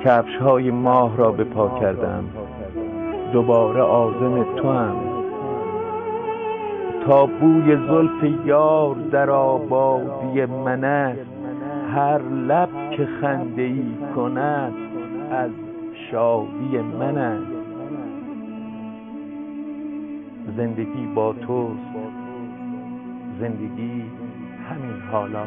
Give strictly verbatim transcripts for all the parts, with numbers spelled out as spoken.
کفش های ماه را به پا کردم، دوباره عازم تو هم. تا بوی زلف یار در آبادی من است، هر لب که خنده ای کند از شادی من است. زندگی با توست، زندگی همین حالا.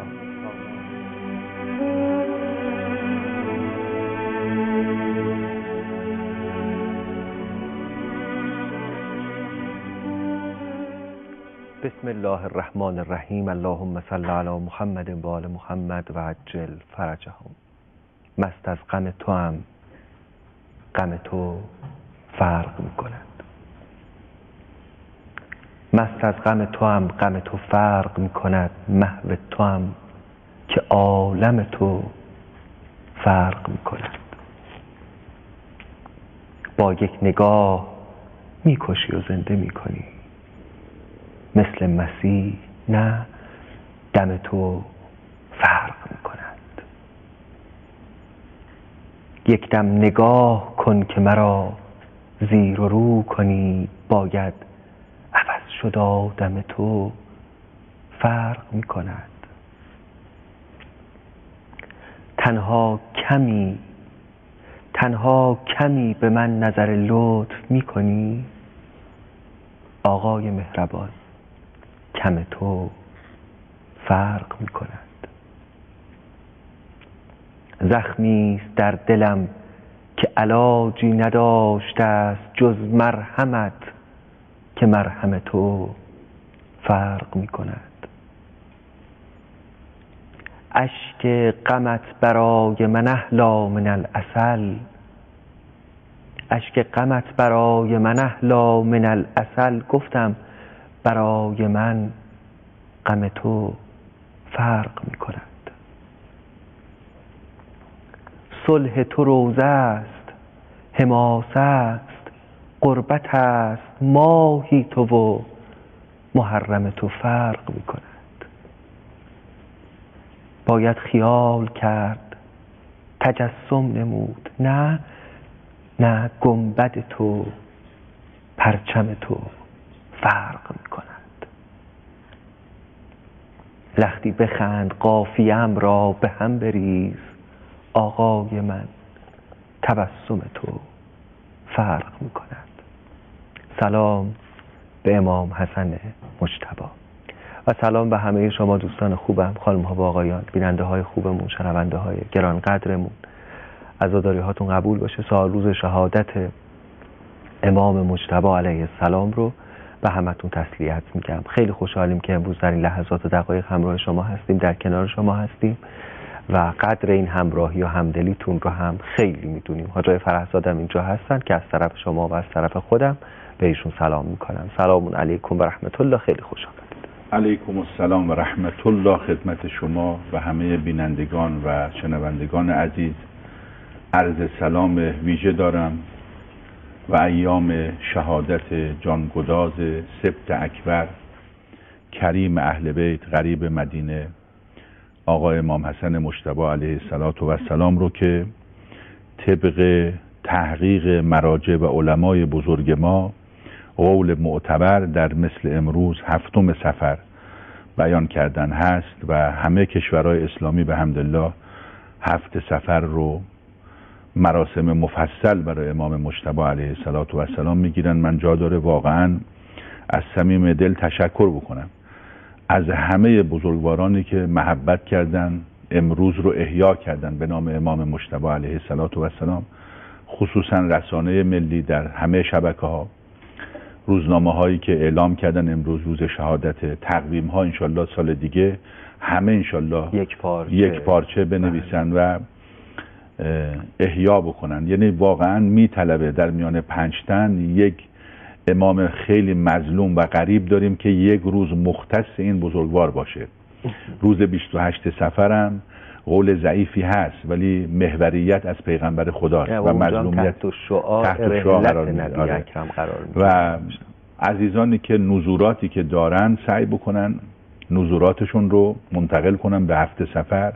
بسم الله الرحمن الرحیم. اللهم صل علی محمد و آل محمد و عجل فرجهم. مست از غم تو هم غم تو فرق میکند. مست از غم تو هم غم تو فرق میکند. محو تو هم که عالم تو فرق میکند. با یک نگاه میکشی و زنده میکنی، مثل مسیح نه، دم تو فرق میکند. یک دم نگاه کن که مرا زیر و رو کنی، باید عوض شد آدم تو فرق میکند. تنها کمی تنها کمی به من نظر لطف میکنی، آقای مهربان کم تو فرق میکند. زخمی است در دلم که علاجی نداشته است جز مرهمت، که مرهم تو فرق میکند. اشک غمت برای من احلی من العسل، اشک غمت برای من احلی من العسل. گفتم برای من غم تو فرق می کند. صلح تو روزه است، حماسه است، قربت است، ماهی تو و محرم تو فرق می کند. باید خیال کرد، تجسم نمود، نه نه گنبد تو، پرچم تو فرق می کند. لختی بخند قافیم را به هم بریز، آقای من تبسم تو فرق می کند. سلام به امام حسن مجتبی و سلام به همه شما دوستان خوبم، خانم ها و آقایان، بیننده های خوبمون، شنونده های گرانقدرمون. عزاداری هاتون قبول باشه. سال روز شهادت امام مجتبی علیه السلام رو به همتون تسلیت میگم. خیلی خوشحالیم که امروز در این لحظات و دقایق همراه شما هستیم، در کنار شما هستیم و قدر این همراهی و همدلیتون رو هم خیلی میدونیم. حاجی فرهزادم اینجا هستن که از طرف شما و از طرف خودم به ایشون سلام میکنم. سلام علیکم و رحمت الله. خیلی خوش آمدید. علیکم السلام و رحمت الله خدمت شما و همه بینندگان و شنوندگان عزیز. عرض سلام ویژه دارم و ایام شهادت جانگداز سبت اکبر کریم اهل بیت غریب مدینه آقای امام حسن مجتبی علیه السلام رو که طبق تحقیق مراجع و علمای بزرگ ما قول معتبر در مثل امروز هفتم صفر بیان کردن هست و همه کشورهای اسلامی به حمدالله هفت صفر رو مراسم مفصل برای امام مجتبی علیه السلام میگیرن. من جا داره واقعا از صمیم دل تشکر بکنم از همه بزرگوارانی که محبت کردن، امروز رو احیا کردن به نام امام مجتبی علیه السلام، خصوصا رسانه ملی در همه شبکه ها، روزنامه هایی که اعلام کردن امروز روز شهادت، تقویم ها انشالله سال دیگه همه انشالله یک پارچه, یک پارچه بنویسن و احیا بکنن. یعنی واقعا میطلبه در میان پنج تن یک امام خیلی مظلوم و غریب داریم که یک روز مختص این بزرگوار باشه. روز بیست و هشت صفرم قول ضعیفی هست ولی محوریت از پیغمبر خداست و مظلومیت تحت شعار نبی اکرم قرار میگیره. و عزیزانی که نزوراتی که دارن سعی بکنن نزوراتشون رو منتقل کنن به هفت صفر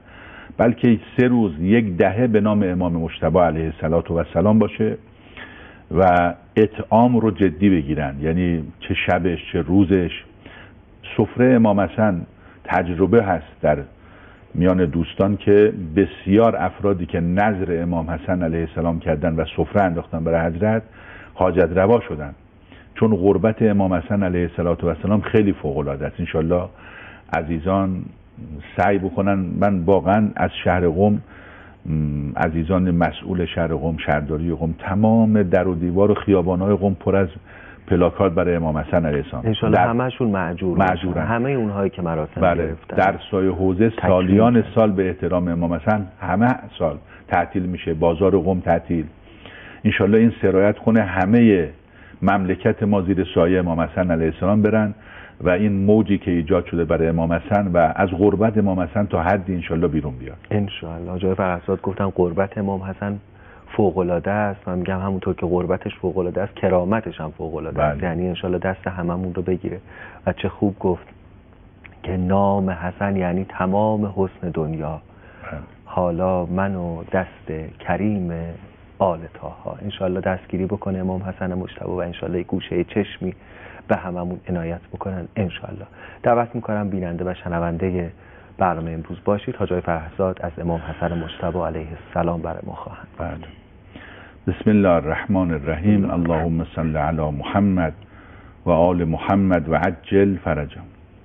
بلکه سه روز یک دهه به نام امام مجتبی علیه السلام باشه و اطعام رو جدی بگیرن، یعنی چه شبش چه روزش. سفره امام حسن تجربه هست در میان دوستان که بسیار افرادی که نظر امام حسن علیه السلام کردن و سفره انداختن برای حضرت حاجت روا شدن، چون غربت امام حسن علیه السلام خیلی فوق العاده است. انشالله عزیزان سعی بکنن. من واقعا از شهر قم، عزیزان مسئول شهر قم، شهرداری قم، تمام در و دیوار و خیابان‌های قم پر از پلاکارد برای امام حسن علیه السلام. انشالله همه‌شون معجور معجورن. همه اونهایی که مراسم بله. گرفتن در سایه حوزه سالیان سال به احترام امام حسن همه سال تعطیل میشه، بازار قم تعطیل. انشالله این سرایت کنه همه مملکت ما زیر سایه امام حسن علیه السلام برن و این موجی که ایجاد شده برای امام حسن و از غربت امام حسن تا حدی انشالله بیرون بیاد. انشالله. جای فرحزاد گفتن غربت امام حسن فوق العاده است. من میگم همونطور که غربتش فوق العاده است، کرامتش هم فوق العاده است. یعنی انشالله دست هممون رو بگیره. و چه خوب گفت که نام حسن یعنی تمام حسن دنیا. بله. حالا من و دست کریم آل طاها. انشالله دستگیری بکنه امام حسن مجتبی و انشالله گوشه چشمی به هممون عنایت بکنن انشالله. دعوت میکنم بیننده و شنونده برنامه امروز باشید. حاج آقای فرحزاد از امام حسن مجتبی علیه السلام برای ما خواهند. بله. بسم الله الرحمن الرحیم. اللهم صل علی محمد و آل محمد و عجل فرجهم.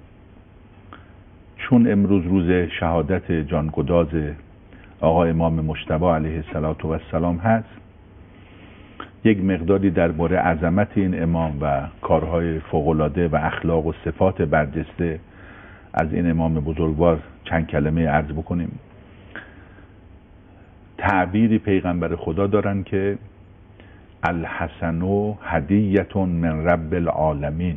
چون امروز روز شهادت جانگداز آقا امام مجتبی علیه السلام هست، یک مقداری درباره عظمت این امام و کارهای فوق‌العاده و اخلاق و صفات برجسته از این امام بزرگوار چند کلمه عرض بکنیم. تعبیری پیغمبر خدا دارن که الحسن هدیة من رب العالمین،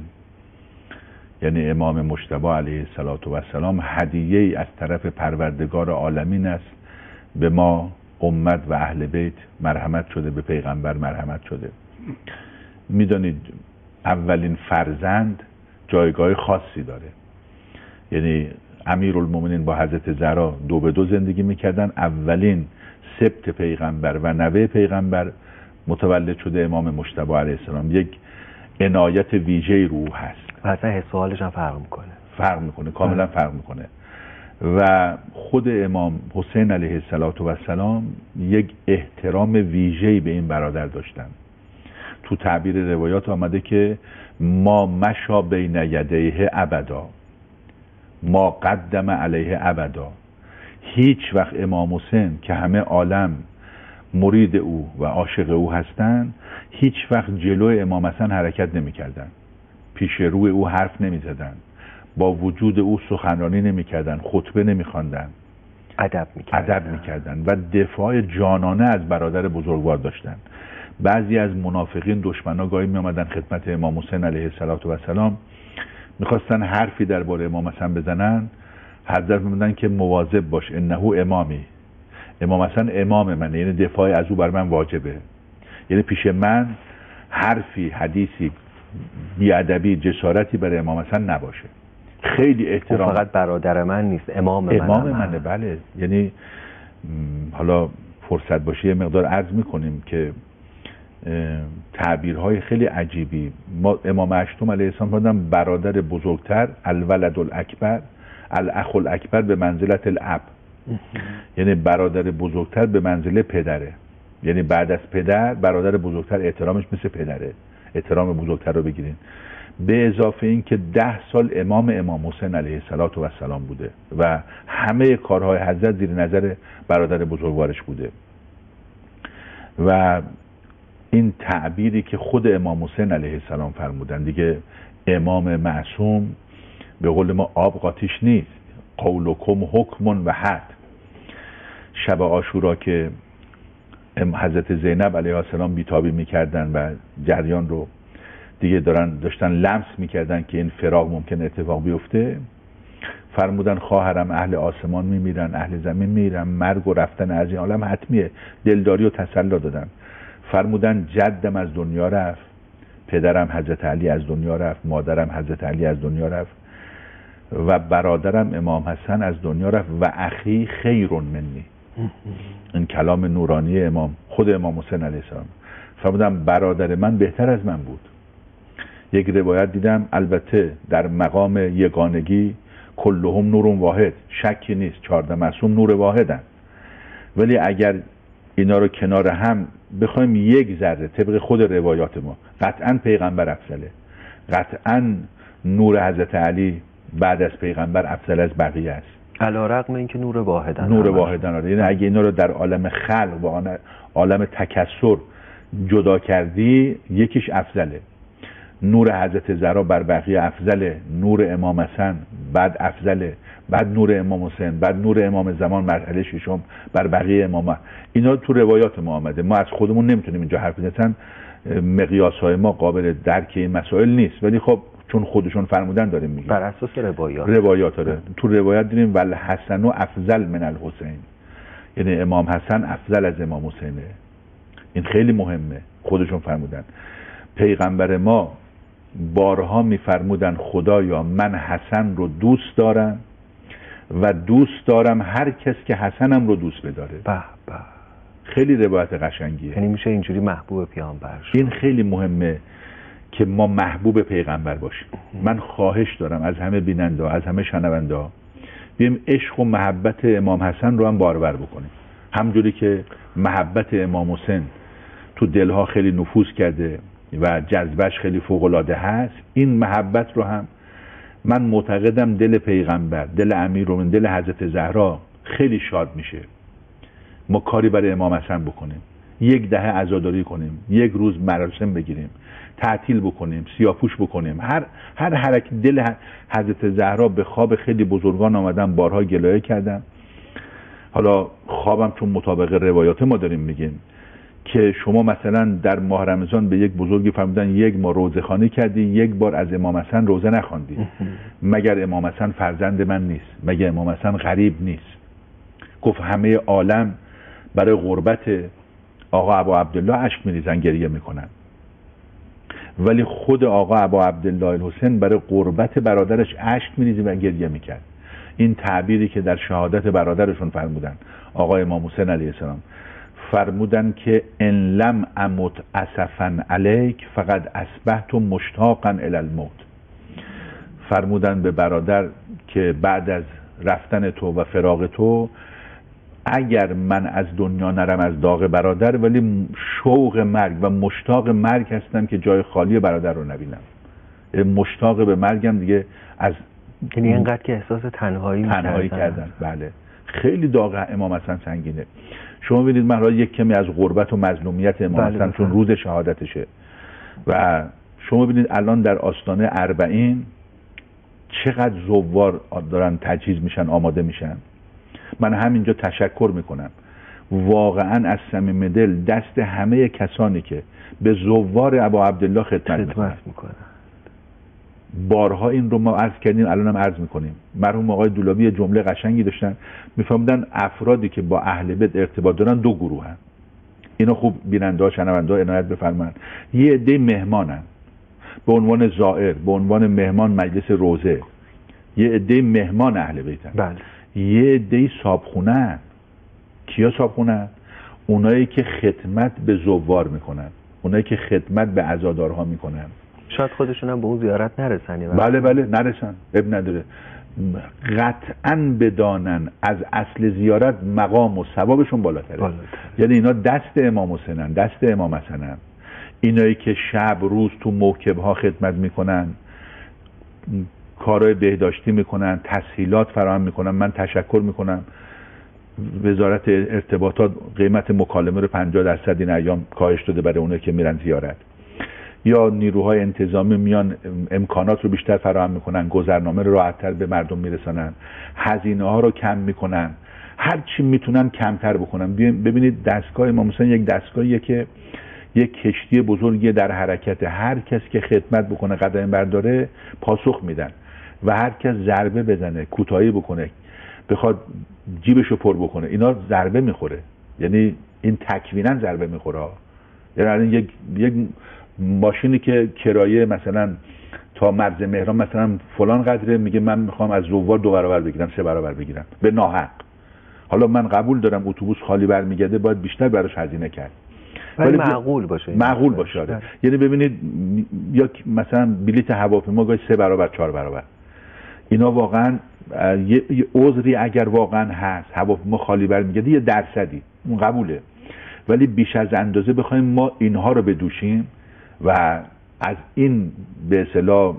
یعنی امام مجتبی علیه السلام هدیه‌ای از طرف پروردگار عالمین است. به ما امت و اهل بیت مرحمت شده، به پیغمبر مرحمت شده. میدانید اولین فرزند جایگاه خاصی داره. یعنی امیرالمومنین با حضرت زهرا دو به دو زندگی میکردن. اولین سبط پیغمبر و نوه پیغمبر متولد شده امام مجتبی علیه السلام. یک عنایت ویژه‌ای رو هست. اصلا حس و حالش هم فرق میکنه. فرق میکنه، کاملا فرق میکنه. و خود امام حسین علیه السلام یک احترام ویژه‌ای به این برادر داشتن. تو تعبیر روایات آمده که ما مشا بین یدیه ابدا، ما قدم علیه ابدا. هیچ وقت امام حسین که همه عالم مرید او و عاشق او هستند، هیچ وقت جلوی امام حسن حرکت نمی کردن، پیش روی او حرف نمی زدن، با وجود او سخنرانی نمی کردن، خطبه نمی خواندن، ادب می کردن. ادب می کردن و دفاع جانانه از برادر بزرگوار داشتن. بعضی از منافقین دشمنا گاهی می آمدن خدمت امام حسین علیه السلام، میخواستن حرفی درباره امام حسن بزنن. حضرت میگفتن که مواظب باش، انه امامی، امام حسن امام منه، یعنی دفاع از او بر من واجبه. یعنی پیش من حرفی، حدیثی بیادبی، جسارتی برای امام حسن نباشه. خیلی احترام. فقط برادر من نیست، امام منه. امام منه، بله. یعنی حالا فرصت باشه یه مقدار عرض میکنیم که تعبیرهای خیلی عجیبی. ما امام هشتم علیه السلام فرمودن برادر بزرگتر، الولد الاکبر الاخ الاکبر به منزلت الاب، یعنی برادر بزرگتر به منزله پدره. یعنی بعد از پدر برادر بزرگتر احترامش مثل پدره، احترام بزرگتر رو بگیرین. به اضافه این که ده سال امام امام حسین علیه السلام بوده و همه کارهای حضرت زیر نظر برادر بزرگوارش بوده. و این تعبیری که خود امام حسین علیه السلام فرمودن دیگه، امام معصوم به قول ما آب قاطیش نیست، قولکم حکم و حد. شب عاشورا که حضرت زینب علیه السلام بیتابی میکردن و جریان رو دیگه دارن داشتن لمس میکردن که این فراق ممکن اتفاق بیفته، فرمودن خواهرم اهل آسمان میمیرن، اهل زمین میمیرن، مرگ و رفتن از این عالم حتمیه. دلداری و تسلی دادن. فرمودن جدم از دنیا رفت، پدرم حضرت علی از دنیا رفت، مادرم حضرت علی از دنیا رفت و برادرم امام حسن از دنیا رفت و اخی خیر منی. این کلام نورانی امام خود امام حسین علیه السلام فرمودن برادر من بهتر از من بود. یک روایت دیدم البته در مقام یگانگی کلهم نور واحد، شکی نیست چهارده معصوم نور واحدن، ولی اگر اینا رو کنار هم بخوایم یک ذره طبق خود روایات ما، قطعا پیغمبر افضله، قطعا نور حضرت علی بعد از پیغمبر افضل از بقیه است، علی‌رغم اینکه نور واحدن. نور واحدن آره. یعنی اگه اینا رو در عالم خلق و عالم تکثر جدا کردی یکیش افضله. نور حضرت زهرا بر بقیه افضله، نور امام حسن بعد افضله، بعد نور امام حسین، بعد نور امام زمان مرحله ششم بر بقیه امامه. اینا تو روایات ما آمده، ما از خودمون نمیتونیم اینجا حرف بزنیم، مقیاس های ما قابل درک این مسائل نیست، ولی خب چون خودشون فرمودن داریم میگیم بر اساس روایات. روایات داره. تو روایت دیدیم ول حسن و افضل من الحسین، یعنی امام حسن افضل از امام حسینه. این خیلی مهمه، خودشون فرمودن. پیغمبر ما بارها میفرمودن خدایا من حسن رو دوست دارم و دوست دارم هر کس که حسنم رو دوست بداره. به به، خیلی روایت قشنگیه. یعنی میشه اینجوری محبوب پیامبر شد. این خیلی مهمه که ما محبوب پیغمبر باشیم. من خواهش دارم از همه بیننده، از همه شنونده ها، بیایم عشق و محبت امام حسن رو هم بارور بکنیم. همجوری که محبت امام حسین تو دلها خیلی نفوذ کرده و جذبش خیلی فوق‌العاده هست، این محبت رو هم من معتقدم دل پیغمبر، دل امیرالمومنین، دل حضرت زهرا خیلی شاد میشه. ما کاری برای امام حسن بکنیم، یک دهه عزاداری کنیم، یک روز مراسم بگیریم، تعطیل بکنیم، سیاپوش بکنیم، هر هر حرکت دل حضرت زهرا به خواب خیلی بزرگان آمدن، بارها گلایه کردن. حالا خوابم چون مطابق روایات ما داریم میگیم که شما مثلا در ماه رمضان به یک بزرگی فرمودن یک ماه روزه خوانی کردی، یک بار از امام حسن روزه نخواندی، مگر امام حسن فرزند من نیست؟ مگر امام حسن غریب نیست؟ گفت همه عالم برای غربت آقا ابا عبدالله اشک میریزن، گریه میکنن، ولی خود آقا ابا عبدالله الحسین برای غربت برادرش اشک میریزه و گریه میکرد. این تعبیری که در شهادت برادرشون فرمودن، آقا امام حسین علیه السلام فرمودن که ان لم امت اسفا علیک فقد اصبحت مشتاقا الی الموت. فرمودن به برادر که بعد از رفتن تو و فراق تو، اگر من از دنیا نرم از داغ برادر، ولی شوق مرگ و مشتاق مرگ هستم که جای خالی برادر رو نبینم. مشتاق به مرگم دیگه، از یعنی اینقدر که احساس تنهایی تنهایی کردن. بله خیلی داغ امام حسن سنگینه. شما ببینید من یک کمی از غربت و مظلومیت امام حسن بله چون روز شهادتشه، و شما ببینید الان در آستانه اربعین چقدر زوار دارن تجهیز میشن، آماده میشن. من همینجا تشکر میکنم واقعا از صمیم دل دست همه کسانی که به زوار ابا عبدالله خدمت میکنن. بارها این رو ما عرض کردیم، الان هم عرض میکنیم. مرحوم آقای دولابی جمله قشنگی داشتن، میفهمدن افرادی که با اهل بیت ارتباط دارن دو گروه هن. اینو خوب بیننده ها شنونده ها عنایت بفرمایند. یه عده مهمانن به عنوان زائر، به عنوان مهمان مجلس روزه، یه عده مهمان اهل بیتن. بله. یه عده صابخونه. کیا صابخونه؟ اونایی که خدمت به زوار میکنن، اونایی که خدمت به عزادارها میکنن. شاید خودشون هم به اون زیارت نرسن. بله بله نرسن، اب نداره. قطعاً بدانن از اصل زیارت مقام و ثوابشون بالاتره. بالاتر. یعنی اینا دست امام حسینن، دست امام حسنن. اینایی که شب روز تو موکبها خدمت میکنن، کارهای بهداشتی میکنن، تسهیلات فراهم میکنن. من تشکر میکنم وزارت ارتباطات قیمت مکالمه رو پنجاه درصد این ایام کاهش داده برای اونایی که میرن زیارت. یا نیروهای انتظامی میان امکانات رو بیشتر فراهم میکنن، گذرنامه رو راحت‌تر به مردم میرسانن، هزینه ها رو کم میکنن، هر چی میتونن کمتر بکنن. ببینید دستگاه امام حسین یک دستگاهیه که یک کشتی بزرگی در حرکت. هر کس که خدمت بکنه، قدم برداره، پاسخ میدن، و هر کس ضربه بزنه، کوتاهی بکنه، بخواد جیبشو پر بکنه، اینا ضربه میخوره. یعنی این تکوینا ضربه میخوره. یعنی یک یک ماشینی که کرایه مثلا تا مرز مهران مثلا فلان قدره، میگه من میخوام از زوار دو برابر بگیرم، سه برابر بگیرم به ناحق. حالا من قبول دارم اتوبوس خالی برمیگرده باید بیشتر براش هزینه کرد، ولی معقول باشه. معقول باشه آره. یعنی ببینید یا مثلا بلیت هواپیما گاهی سه برابر چهار برابر، اینا واقعا یه عذری اگر واقعا هست هواپیما خالی برمیگرده یه درصدی اون قبوله، ولی بیش از اندازه بخوایم ما اینها رو بدوشیم و از این به اصطلاح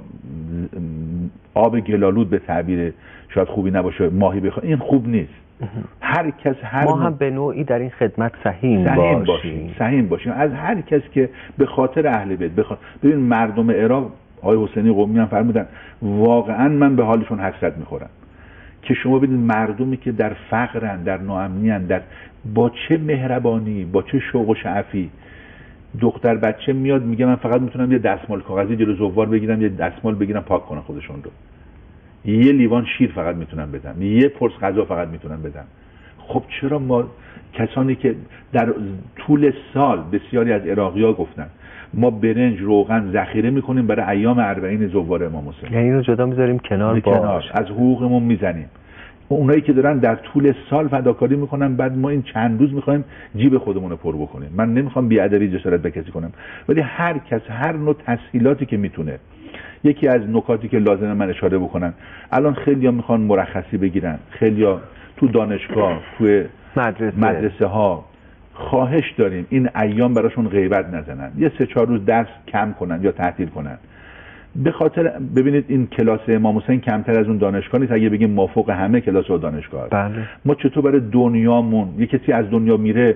آب گلالود به تعبیر شاید خوبی نباشه ماهی بخوایم، این خوب نیست. هر کس هر ما هم به نوعی در این خدمت سهیم باشیم. باشیم سهیم باشیم از هر کس که به خاطر اهل بیت بخواد. ببین مردم عراق آقای حسینی قمی هم فرمودن واقعا من به حالشون حسرت میخورم که شما ببینید مردمی که در فقرن، در ناامنی‌اند، در با چه مهربانی، با چه شوق و شعفی دختر بچه میاد میگه من فقط میتونم یه دستمال کاغذی جلو زوار بگیرم، یه دستمال بگیرم پاک کنم خودشون رو، یه لیوان شیر فقط میتونم بدم، یه پرس غذا فقط میتونم بدم. خب چرا ما کسانی که در طول سال بسیاری از عراقی‌ها گفتن ما برنج روغن ذخیره میکنیم برای ایام اربعین زوار امام حسین، یعنی اینو جدا میذاریم کنار، کنار از حقوقمون میزنیم. اونایی که دارن در طول سال فداکاری میکنن بعد ما این چند روز میخوایم جیب خودمون رو پر بکنیم. من نمیخوام بی‌ادبی جسارت به کسی کنم، ولی هر کس هر نوع تسهیلاتی که میتونه. یکی از نکاتی که لازمه من اشاره بکنم، الان خیلی‌ها میخوان مرخصی بگیرن، خیلی‌ها تو دانشگاه، تو مدرسه. مدرسه ها خواهش داریم این ایام براشون غیبت نزنن، یه سه چهار روز درس کم کنن یا تعطیل کنن. به خاطر ببینید این کلاس امام حسین کمتر از اون دانشگاه نیست، اگه بگیم مافوق همه کلاس و دانشگاه. بله. ما چطور برای دنیامون یه کسی از دنیا میره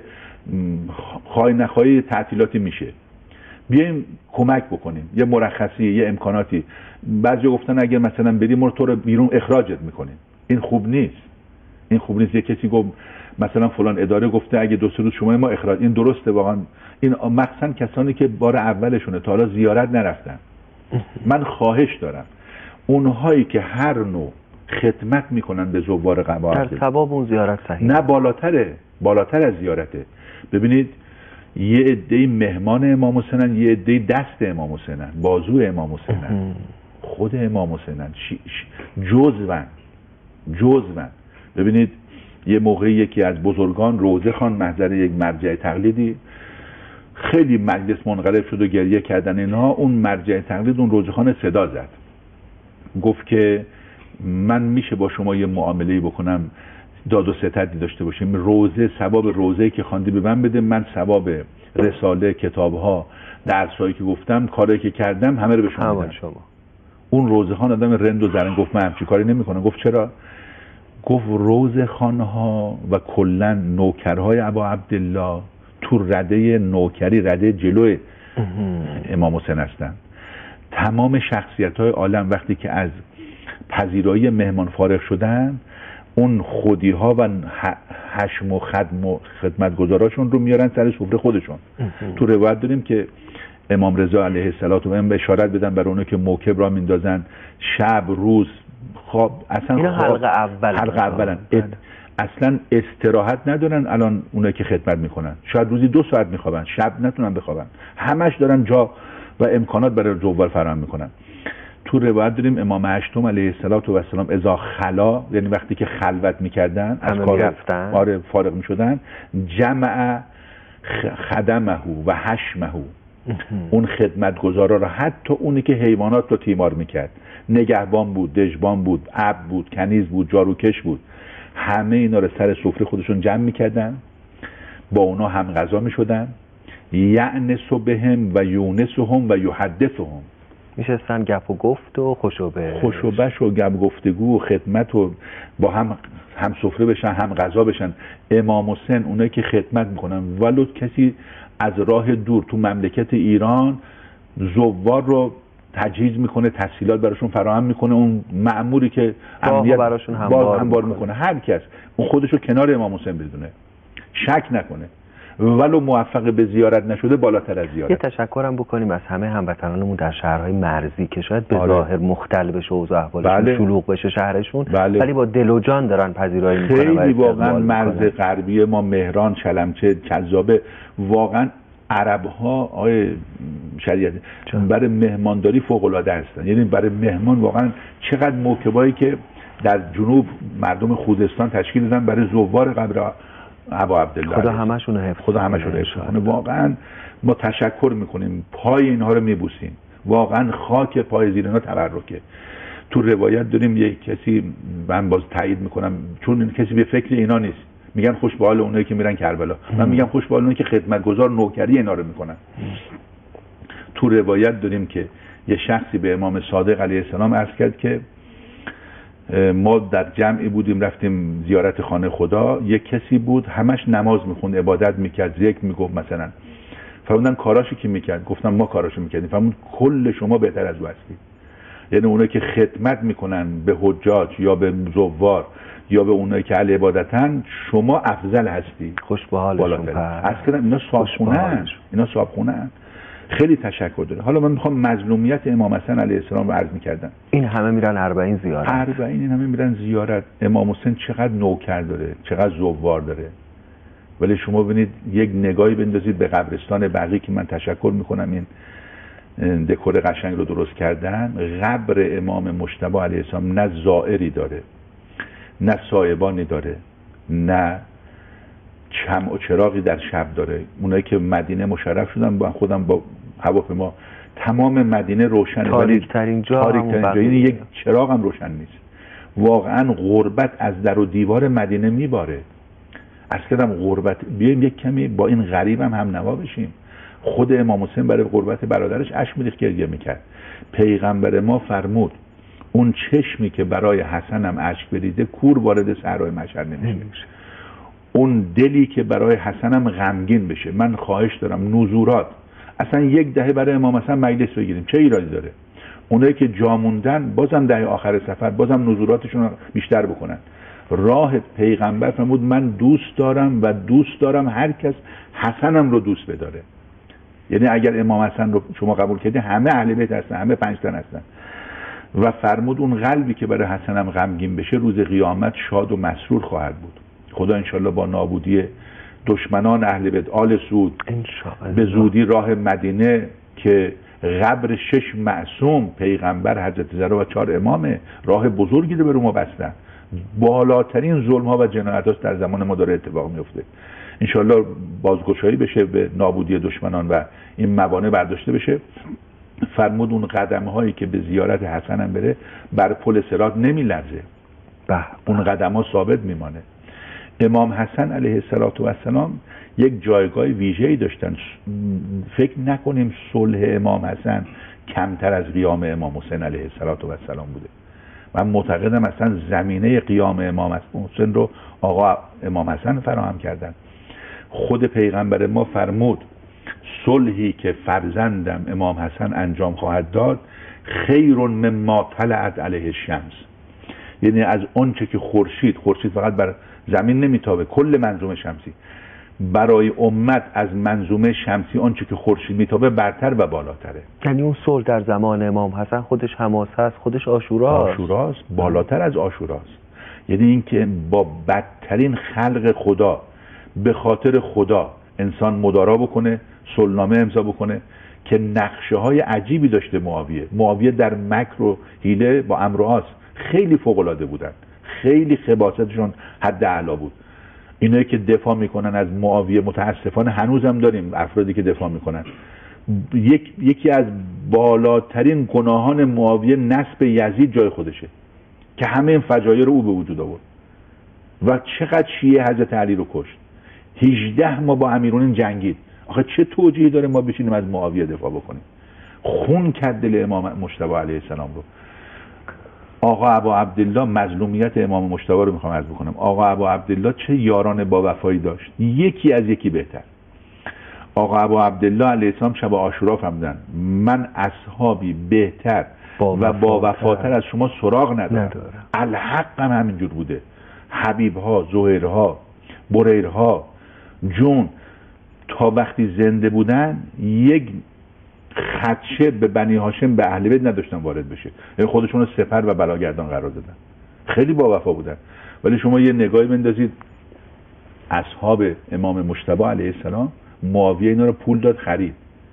خواهی نخواهی تعطیلاتی میشه، بیایم کمک بکنیم، یه مرخصی، یه امکاناتی. بعضی گفتن اگه مثلا بریم ما تو رو بیرون اخراجت میکنیم، این خوب نیست. این خوب نیست. یه کسی گفت مثلا فلان اداره گفته اگه دو سه روز شما ما اخراج، این درسته واقعا. این مخصوصا کسانی که بار اولشونه تا حالا زیارت نرفتن. من خواهش دارم اونهایی که هر نوع خدمت میکنن به زوار قبایل در ثواب اون زیارت صحیح نه بالاتره، بالاتر از زیارته. ببینید یه عده‌ای مهمان امام حسینن، یه عده‌ای دست امام حسینن، بازو امام حسینن، خود امام حسینن، جزون جزون. ببینید یه موقعی یکی از بزرگان روزه خان محضر یک مرجع تقلیدی، خیلی مجلس منقلب شد و گریه کردن اینها. اون مرجع تقلید اون روزه خان صدا زد، گفت که من میشه با شما یه معامله‌ای بکنم، داد و ستدی داشته باشیم، روزه ثواب روزه‌ای که خواندی به من بده، من ثواب رساله، کتاب‌ها، درسایی که گفتم، کاری که کردم همه رو به شما بدم. شما اون روزه خان آدم رند و زرنگ گفت من همچین کاری نمی‌کنم. گفت چرا؟ گفت روزه خانها و کلا نوکرهای ابا عبدالله تو رده نوکری، رده جلوی امام حسین هستن. تمام شخصیت‌های عالم وقتی که از پذیرایی مهمان فارغ شدن، اون خودی‌ها و حشم و خدم و خدمتگزاراشون رو میارن سر سفره خودشون. تو روایت داریم که امام رضا علیه السلام و من اشارت بدن برای اونو که موکب را میندازن، شب روز خواب، اصلا اینا حلقه اول حلقه اولن اصلا استراحت ندارن. الان اونایی که خدمت میکنن شاید روزی دو ساعت میخوابن، شب نتونن بخوابن، همش دارن جا و امکانات برای زوار فراهم میکنن. تو روایت داریم امام هشتم علیه السلام اذا خلا، یعنی وقتی که خلوت میکردن از کار آره فارغ میشدن، جمع خدمه و حشمه، اون خدمتگزارا رو، حتی اونی که حیوانات رو تیمار میکرد، نگهبان بود، دژبان بود، عبد بود، کنیز بود، جاروکش بود، همه اینا رو سر سفره خودشون جمع میکردن، با اونا هم غذا میشدن، یعنس بهم و یونسهم و یحدثهم، میشستن گپ و گفت و خوشوبه خوشوبش و گپ گفتگو و خدمت و با هم هم سفره بشن، هم غذا بشن. امام حسین اونایی که خدمت میکنن، ولو کسی از راه دور تو مملکت ایران زوار رو تجهیز میکنه، تسهیلات براشون فراهم میکنه، اون مأموری که امنیت براشون هموار, هموار میکنه. میکنه هر کس اون خودشو کنار امام حسین بدونه، شک نکنه، ولو موفق به زیارت نشده بالاتر از زیارت. یه تشکرم بکنیم از همه هموطنانمون در شهرهای مرزی که شاید به ظاهر مختل بشه اوضاع احوالشون، بله. شلوغ بشه شهرشون، بله. ولی با دل و جان دارن پذیرایی میکنن. خیلی واقعا مرز غربی ما، مهران، شلمچه، کذابه، واقعا عرب ها آقای شریعتی برای مهمانداری فوق العاده هستن. یعنی برای مهمان واقعا چقدر موکبایی که در جنوب مردم خوزستان تشکیل دادن برای زوار قبر ابا عبدالله، خدا همشون حفظ خدا همشون حفظ کنه. واقعا ما تشکر میکنیم، پای اینها رو میبوسیم، واقعا خاک پای زیر اینا تبرکه. تو روایت داریم یک کسی، من باز تایید میکنم چون این کسی به فکر اینا نیست، میگن خوش به حال اونایی که میرن کربلا، من میگم خوش به حال اونایی که خدمتگزار نوکری اینا رو میکنن. تو روایت داریم که یه شخصی به امام صادق علیه السلام عرض کرد که ما در جمعی بودیم رفتیم زیارت خانه خدا، یک کسی بود همش نماز میخوند، عبادت میکرد، ذکر میگفت مثلا. فرمودن کاراشو کی میکرد؟ گفتم ما کاراشو میکردیم. فرمود کل شما بهتر از او هستید. یعنی اونایی که خدمت میکنن به حجاج یا به زوار یا به اونایی که اهل عبادتن، شما افضل هستی. خوش به حالشون. اصلا اینا صاحبخونه، اینا صاحبخونه. خیلی تشکر داره. حالا من میخوام مظلومیت امام حسن علیه السلام رو عرض میکردم. این همه میرن اربعین زیارت. اربعین این همه میرن زیارت. امام حسین چقدر نوکر داره، چقدر زوار داره. ولی شما ببینید یک نگاهی بندازید به قبرستان بقیع که من تشکر میکنم این دکور قشنگ رو درست کردن. قبر امام مجتبی علیه السلام نه زائری داره، نه سایبانی داره، نه شمع و چراغی در شب داره. اونایی که مدینه مشرف شدن با خودم با هواپیما، تمام مدینه روشنه، تاریک ترین جا، تاریک ترین جا، یعنی یک چراغ هم روشن نیست. واقعا غربت از در و دیوار مدینه میباره. از کردم غربت، بیایم یک کمی با این غریب هم هم نوا بشیم. خود امام حسین برای غربت برادرش اشک میریخت، گریه میکرد. پیغمبر ما فرمود اون چشمی که برای حسن هم اشک بریزه کور وارد صحرای محشر نمیشه. اون دلی که برای حسن هم غمگین بشه. من خواهش دارم نزورات اصلا یک دهه برای امام حسن مجلس بگیریم، چه ایرادی داره؟ اونایی که جا موندن بازم دهه آخر سفر بازم نزوراتشون رو بیشتر بکنن. راه پیغمبر فرمود من دوست دارم و دوست دارم هر کس حسنم رو دوست بداره. یعنی اگر امام حسن رو شما قبول کردی همه اهل بیت هستن، همه پنج تن هستن. و فرمود اون قلبی که برای حسنم غمگین بشه روز قیامت شاد و مسرور خواهد بود. خدا انشالله با نابودی دشمنان اهل بیت آل سعود به زودی راه مدینه که قبر شش معصوم پیغمبر حضرت زهرا و چهار امامه، راه بزرگی رو برای ما بستن. بالاترین ظلم ها و جنایت هاست در زمان ما داره اتفاق میفته. انشالله بازگشایی بشه به نابودی دشمنان و این موانع برداشته بشه. فرمود اون قدم هایی که به زیارت حسن هم بره بر پل صراط نمی لرزه، اون قدم ها ثابت میمانه. امام حسن علیه السلام یک جایگاه ویژه‌ای داشتن. فکر نکنیم صلح امام حسن کمتر از قیام امام حسین علیه السلام بوده. من معتقدم اصلا زمینه قیام امام حسین رو آقا امام حسن فراهم کردن. خود پیغمبر ما فرمود صلحی که فرزندم امام حسن انجام خواهد داد خیر مما طلعت علیه الشمس. یعنی از اونچه که خورشید، خورشید فقط بر زمین نمیتابه، کل منظومه شمسی برای امت از منظومه شمسی آنچه که خورشید میتابه برتر و بالاتره. یعنی اون صلح در زمان امام حسن خودش حماسه است، خودش عاشوراست. عاشوراست، بالاتر از عاشوراست. یعنی اینکه با بدترین خلق خدا به خاطر خدا انسان مدارا بکنه، صلحنامه امضا بکنه که نقشه های عجیبی داشته معاویه. معاویه در مکر و حیله با عمرو و عاص خیلی فوق العاده بودن، خیلی خباثتشون حد اعلا بود. اینایی که دفاع میکنن از معاویه متاسفانه هنوزم داریم افرادی که دفاع میکنن. یک، یکی از بالاترین گناهان معاویه نسب یزید جای خودشه که همه این فجایع رو او به وجود آورد و چقدر شیعه حضرت علی رو کشت. هجده ما با امیرون جنگید. آخه چه توجیهی داره ما بشینیم از معاویه دفاع بکنیم؟ خون کرد دل امام مجتبی علیه السلام رو. آقا ابا عبدالله، مظلومیت امام مجتبی رو میخوام عرض بکنم. آقا ابا عبدالله چه یاران با وفایی داشت، یکی از یکی بهتر. آقا ابا عبدالله علیه السلام شب عاشورا فرمودن من اصحابی بهتر با و با وفاتر از شما سراغ ندارم. الحق هم همینجور بوده. حبیبها، زهیرها، بریرها، جون تا وقتی زنده بودن یک خدشه به بنی هاشم به اهل بیت نداشتن وارد بشه. یعنی خودشون رو سپر و بلاگردان قرار دادن. خیلی با وفا بودن. ولی شما یه نگاهی بندازید اصحاب امام مجتبی علیه السلام معاویه اینا رو پول داد خرید،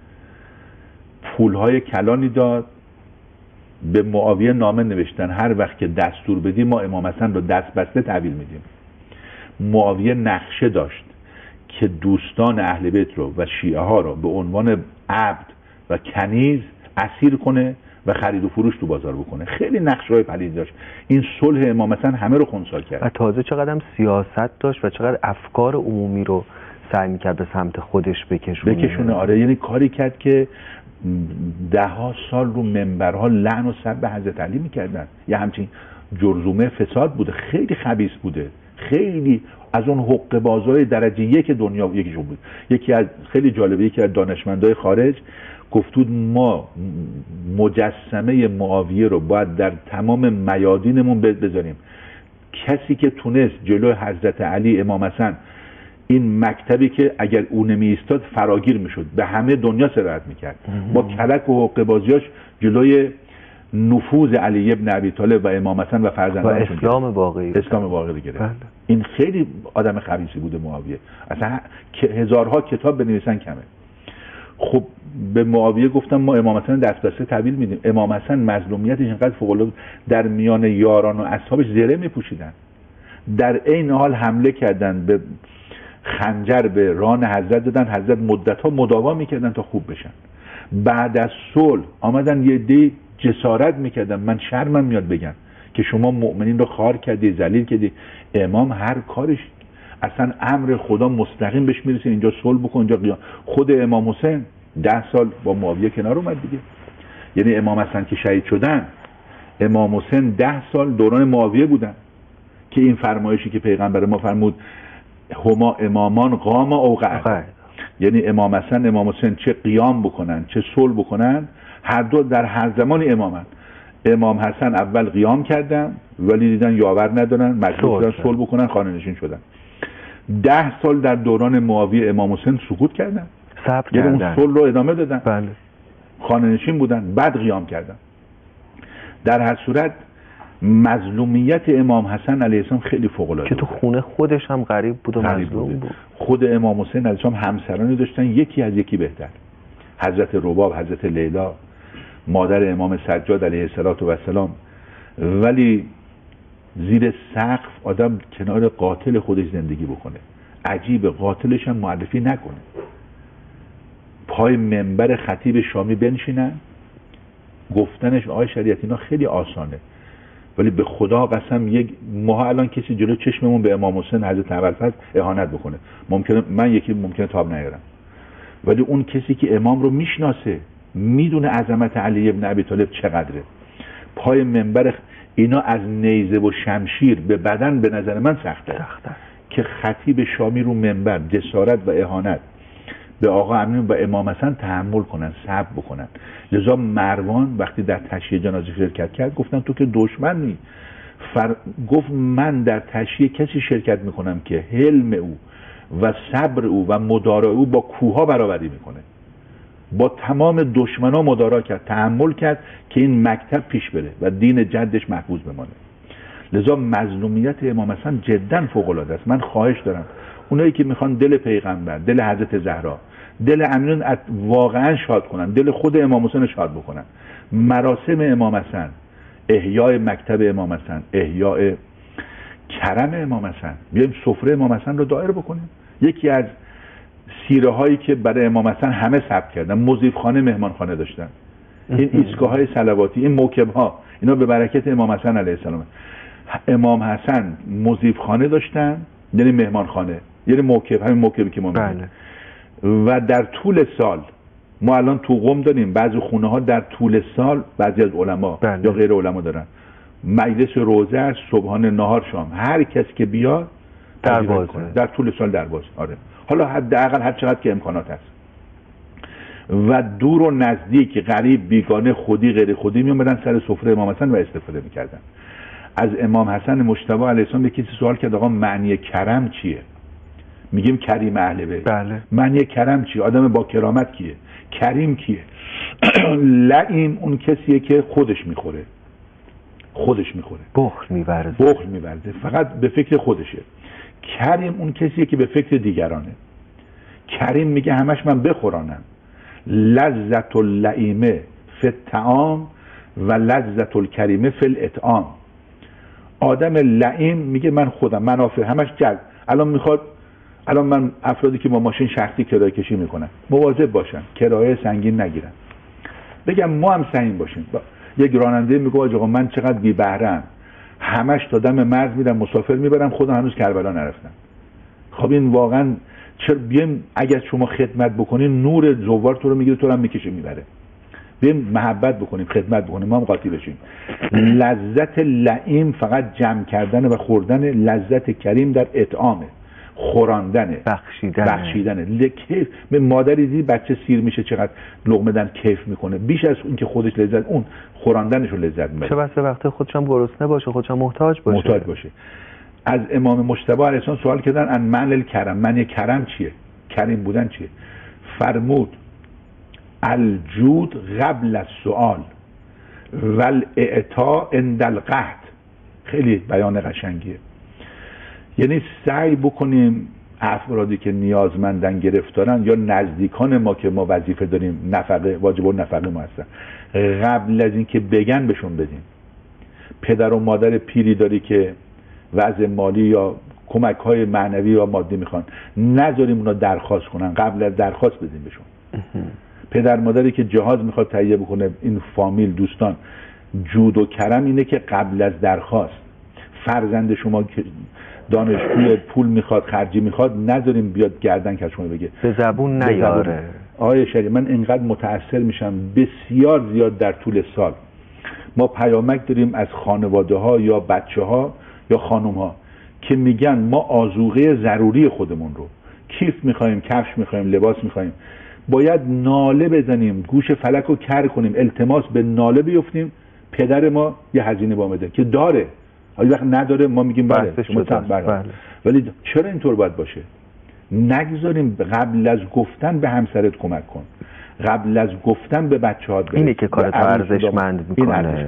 پولهای کلانی داد، به معاویه نامه نوشتن هر وقت که دستور بدی ما امام حسن رو دست بسته تحویل میدیم. معاویه نقشه داشت که دوستان اهل بیت رو و شیعه ها رو به عنوان عبد و کنیز اسیر کنه و خرید و فروش تو بازار بکنه. خیلی نقشه‌های پلید داشت. این صلح امام حسن همه رو خنثی کرد. و تازه چقدر هم سیاست داشت و چقدر افکار عمومی رو سعی می‌کرد به سمت خودش بکشونه. بکشونه آره، یعنی کاری کرد که ده ها سال رو منبرها لعن و سب به حضرت علی میکردن. یه همچین جرذومه فساد بوده، خیلی خبیث بوده، خیلی از اون حقه بازای درجه یک دنیا یکیشون بود. یکی از خیلی جالبه، یکی از دانشمندای خارج گفتود ما مجسمه معاویه رو باید در تمام میادینمون بذاریم. کسی که تونست جلوی حضرت علی امام حسن این مکتبی که اگر او نمی ایستاد فراگیر میشد به همه دنیا سرایت میکرد، با کلک و حقه بازیاش جلوی نفوذ علی ابن ابی طالب و امام حسن و فرزندانش و اسلام واقعی اسلام واقعی گرفت. این خیلی آدم خبیثی بوده معاویه، اصلا که هزارها کتاب بنویسن کمه. خب به معاویه گفتم ما امام حسن دست بسته تحویل میدیم. امام حسن مظلومیتش اینقدر فوق العاده بود، در میان یاران و اصحابش زره میپوشیدن، در عین حال حمله کردن، به خنجر به ران حضرت دادن، حضرت مدت‌ها مداوا میکردن تا خوب بشن. بعد از صلح آمدن یه دی جسارت میکردن، من شرمم میاد بگم که شما مؤمنین رو خار کردی، ذلیل کردی. امام هر کارش اصلا امر خدا مستقیم بهش میرسه، اینجا صلح بکن، اینجا قیام. خود امام حسین ده سال با معاویه کنار اومد دیگه. یعنی امام حسن که شهید شدن، امام حسین ده سال دوران معاویه بودن که این فرمایشی که پیغمبر ما فرمود هما امامان قام او قعد، یعنی امام حسن امام حسین چه قیام بکنن چه صلح بکنن، هر دو در هر زمانی امامن. امام حسن اول قیام کردن ولی دیدن یاور ندارن، مجبور شدن صلح بکنن، خانه نشین شدن. ده سال در دوران معاویه امام حسین سکوت کردن، صبر یعنی کردن، اون صلح رو ادامه دادن. بله. خانه نشین بودن، بعد قیام کردن. در هر صورت مظلومیت امام حسن علیه السلام خیلی فوق العاده که تو خونه خودش هم غریب بود و مظلوم بود. خود امام حسین علیه السلام همسرانی داشتن یکی از یکی بهتر، حضرت رباب، حضرت لیلا، مادر امام سجاد علیه السلام. ولی زیر سقف آدم کنار قاتل خودش زندگی بکنه، عجیب، قاتلش هم معرفی نکنه، پای منبر خطیب شامی بنشینن، گفتنش آقای شریعتی اینا خیلی آسانه، ولی به خدا قسم یک ماه الان کسی جلو چشممون به امام حسین حضرت ابوالفضل اهانت بکنه، ممکنه من یکی ممکنه تاب نیارم، ولی اون کسی که امام رو میشناسه، میدونه عظمت علی ابن ابی طالب چقدره، پای منبر اینا از نیزه و شمشیر به بدن به نظر من سخته, سخته. که خطیب شامی رو منبر جسارت و اهانت به آقا امین و امام حسن تحمل کنن، صبر بکنن. لذا مروان وقتی در تشییع جنازه شرکت کرد گفتن تو که دشمنی، فر... گفت من در تشییع کسی شرکت میکنم که حلم او و صبر او و مدارا او با کوها برابری میکنه، با تمام دشمنا مدارا کرد، تحمل کرد که این مکتب پیش بره و دین جدش محفوظ بمانه. لذا مظلومیت امام حسن جدا فوق العاده است. من خواهش دارم اونایی که میخوان دل پیغمبر، دل حضرت زهرا، دل امینون واقعا شاد کنن، دل خود امام حسین شاد بکنن، مراسم امام حسن، احیای مکتب امام حسن، احیای کرم امام حسن، بیایم سفره امام حسن رو دایر بکنیم. یکی از سیره هایی که برای امام حسن همه ثبت کردن، مضیف خانه مهمان خانه داشتن، این ایستگاه های صلواتی، این موکب ها، اینا به برکت امام حسن علیه السلام. امام حسن مضیف خانه داشتن، یعنی مهمان خانه، یعنی موکب، همین موکبی که ما می‌بینیم. و در طول سال ما الان تو قم داریم بعضی خونه ها در طول سال بعضی از علما بله. یا غیر علما دارن مجلس روزه است، صبحانه، نهار، شام، هر کسی که بیاد درباز در طول سال درباز. آره، حالا حداقل هر چقدر که امکانات هست. و دور و نزدیک، غریب، بیگانه، خودی، غیر خودی می اومدن سر سفره امام حسن و استفاده میکردن. از امام حسن مجتبی علیه السلام کسی سوال کرد آقا معنی کرم چیه؟ میگیم کریم اهل بیت. بله. معنی کرم چیه؟ آدم با کرامت کیه؟ کریم کیه؟ لئیم اون کسیه که خودش میخوره، خودش میخوره، بخل میورزه، بخل میورزه، فقط به فکر خودشه. کریم اون کسیه که به فکر دیگرانه. کریم میگه همش من بخورانم. لذت اللئیمه فی الطعام و لذت الکریمه فی الاطعام. آدم لئیم میگه من خودم منافع همش جلب. الان میخواد الان من افرادی که با ماشین شخصی کرایه کشی میکنن مواظب باشن کرایه سنگین نگیرن. بگم ما هم سنگین باشیم. یک راننده میگه آقا من چقدر بی بهره‌ام، همش تا دم مرز میرم مسافر میبرم، خودم هنوز کربلا نرفتم. خب این واقعا چرا بیایم اگر شما خدمت بکنین نور زوار تو رو میگیره، تو رو هم میکشه میبره. بیایم محبت بکنیم، خدمت بکنیم، ما هم قاطی بشیم. لذت لئیم فقط جمع کردن و خوردن، لذت کریم در اطعامه، خوراندنه، بخشیدنه بخشیدنه. کیف. به مادری دیدی بچه سیر میشه چقدر لقمه دن کیف میکنه، بیش از اون که خودش لذت، اون خوراندنش رو لذت میبره. چه بسا وقتی خودش هم گرسنه باشه، خودش هم محتاج باشه. محتاج باشه. از امام مجتبی علیه السلام سوال کردن ان من الکرم، معنی کرم چیه؟ کریم بودن چیه؟ فرمود الجود قبل السؤال والاعطاء عند القحط. خیلی بیان قشنگیه. یعنی سعی بکنیم افرادی که نیازمندن، گرفتارن، یا نزدیکان ما که ما وظیفه داریم، نفقه واجب النفقه ما هستن، قبل از اینکه بگن بهشون بدیم. پدر و مادر پیری داری که وضع مالی یا کمک های معنوی یا مادی میخوان، نذاریم اونا درخواست کنن، قبل از درخواست بدیم بهشون. پدر مادری که جهاز میخواد تهیه بکنه، این فامیل دوستان، جود و کرم اینه که قبل از درخواست. فرزند شما که دانشجوی پول میخواد، خرجی میخواد، نذاریم بیاد گردن کش کنه بگه به زبون نیاره. آقای شریف من اینقدر متاثر میشم بسیار زیاد در طول سال. ما پیامک داریم از خانواده ها یا بچه ها یا خانم ها که میگن ما آذوقه ضروری خودمون رو، کیف میخوایم، کفش میخوایم، لباس میخوایم، باید ناله بزنیم، گوش فلک رو کر کنیم، التماس به ناله بیفتیم، پدر ما یه هزینه با مده که داره، حالا وقت نداره ما میگیم بله شما بله. ولی چرا اینطور باید باشه؟ نگذاریم قبل از گفتن به همسرت کمک کن، قبل از گفتن به بچه‌هات برس. اینه که کارت ارزشمند میکنه.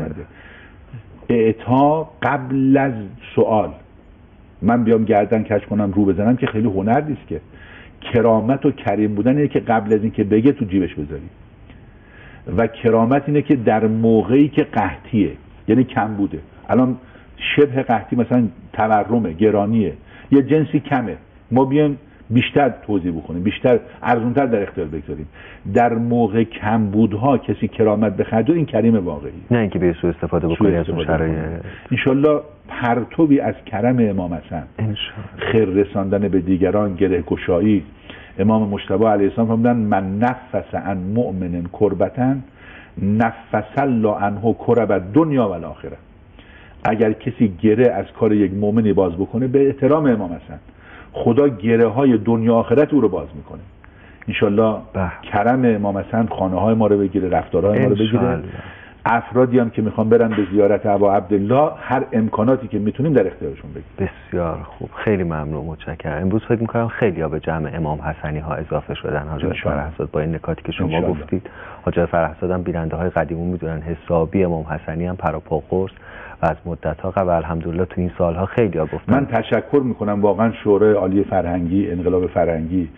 اعطا قبل از سوال. من بیام گردن کش کنم رو بزنم که خیلی هنر نیست که. کرامت و کریم بودن اینه که قبل از اینکه بگه تو جیبش بذاری. و کرامت اینه که در موقعی که قحطیه، یعنی کم بوده، الان شبه قحطی، مثلا تورمه، گرانیه، یه جنسی کمه، ما بیایم بیشتر توضیح بکنیم، بیشتر ارزونتر در اختیار بگذاریم. در موقع کمبودها کسی کرامت بخرج، این کریم واقعی، نه اینکه به سوء استفاده بکنی از اون شرایط. انشالله پرتوی از کرم امام حسن، خیر رساندن به دیگران، گره گشایی. امام مجتبی علیه السلام فرمودن من نفس عن مؤمن کربتن نفس الله عنه کرب دنیا و الاخره. اگر کسی گره از کار یک مؤمنی باز بکنه، به احترام امام حسن، خدا گره های دنیا آخرت او رو باز میکنه. انشالله کرم امام حسن خانه های ما رو بگیره، رفتارهای ما رو بگیره. افرادی هم که میخوان برن به زیارت ابا عبدالله، هر امکاناتی که میتونیم در اختیارشون بگیریم. بسیار خوب، خیلی ممنون، متشکرم. امروز فکر میکنم خیلی ها به جمع امام حسنی ها اضافه شدن. حاج فرهزاد با این نکاتی که شما گفتید، حاج فرهزاد هم بیننده های قدیمون میدونن حسابی امام حسنی هم پراپا قرص و از مدت ها قبل الحمدلله تو این سالها خیلی ها گفتن. من تشکر میکنم واقعا شورای عالی فرهنگی، انقلاب فرهنگی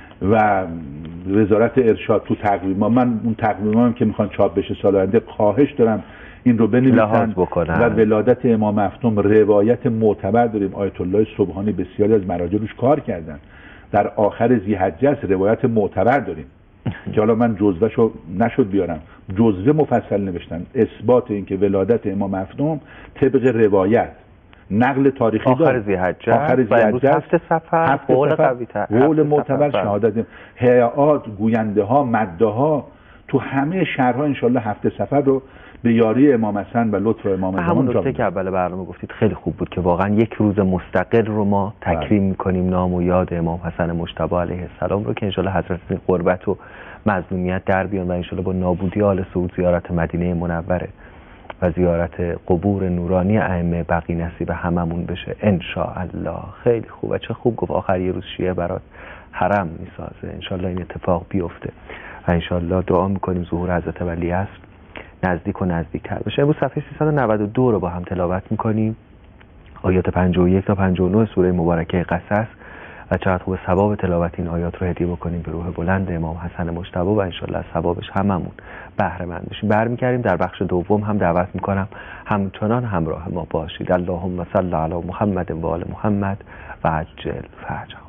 و وزارت ارشاد تو تقویم ما. من اون تقویم هم که میخوان چاپ بشه سال آینده، خواهش دارم این رو بنویسن و ولادت امام مفتون روایت معتبر داریم. آیت الله سبحانی بسیاری از مراجع روش کار کردن، در آخر ذی‌حجه روایت معتبر داریم که حالا من جزوهشو نشد بیارم، جزوه مفصل نوشتن اثبات این که ولادت امام مفتون طبق روایت، نقل تاریخی داره. آخر ذی‌حجه، آخر ذی‌حجه، هفت سفر، قول قوی‌تر، قول معتبر، شهادت هیئات، گوینده ها، مده ها تو همه شهرها انشالله هفت سفر رو به یاری امام حسن و لطف امام زمان. همون نکته که اول برنامه گفتید خیلی خوب بود که واقعا یک روز مستقل رو ما تکریم می‌کنیم، نام و یاد امام حسن مجتبی علیه السلام رو، که انشالله حضرت قربت و مظلومیت در بیان و انشالله با نابودی آل سعود زیارت مدینه منوره و زیارت قبور نورانی ائمه بقی نصیب هممون بشه انشاءالله. خیلی خوب و چه خوب گفت آخر یه روز شیعه برات حرم میسازه. انشاءالله این اتفاق بیفته و انشاءالله دعا میکنیم ظهور حضرت ولیعصر نزدیک و نزدیکتر بشه. امروز صفحه سیصد و نود و دو رو با هم تلاوت میکنیم، آیات پنجاه و یک تا پنجاه و نه سوره مبارکه قصص و چقدر خوب ثواب تلاوت این آیات رو هدیه بکنیم به روح بلند امام حسن مجتبی و انشالله از ثوابش هممون بهره مند بشیم. برمیگردیم در بخش دوم هم دعوت میکنم همچنان همراه ما باشید. اللهم صل علی محمد و آل محمد و عجل فرجهم.